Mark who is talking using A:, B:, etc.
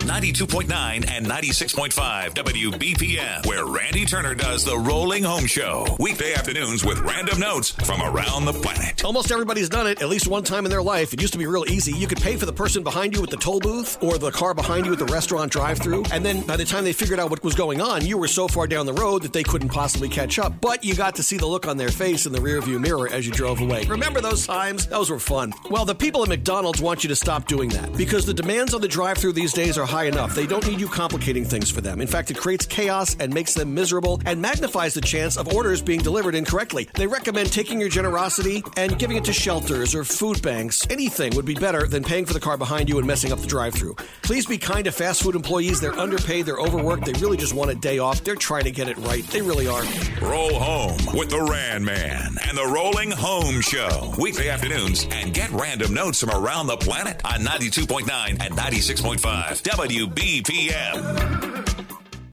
A: 92.9 and 96.5 WBPM, where Randy Turner does the Rolling Home Show. Weekday afternoons with random notes from around the planet.
B: Almost everybody's done it at least one time in their life. It used to be real easy. You could pay for the person behind you at the toll booth or the car behind you at the restaurant drive-thru, and then by the time they figured out what was going on, you were so far down the road that they couldn't possibly catch up. But you got to see the look on their face in the rearview mirror as you drove away. Remember those times? Those were fun. Well, the people at McDonald's want you to stop doing that because the demands on the drive-thru these days are high enough. They don't need you complicating things for them. In fact, it creates chaos and makes them miserable and magnifies the chance of orders being delivered incorrectly. They recommend taking your generosity and giving it to shelters or food banks. Anything would be better than paying for the car behind you and messing up the drive-thru. Please be kind to fast food employees. They're underpaid, they're overworked, they really just want a day off. They're trying to get it right. They really are.
A: Roll home with the Ran Man and the Rolling Home Show. Weekday afternoons, and get random notes from around the planet on 92.9 and 96.5 WBPM.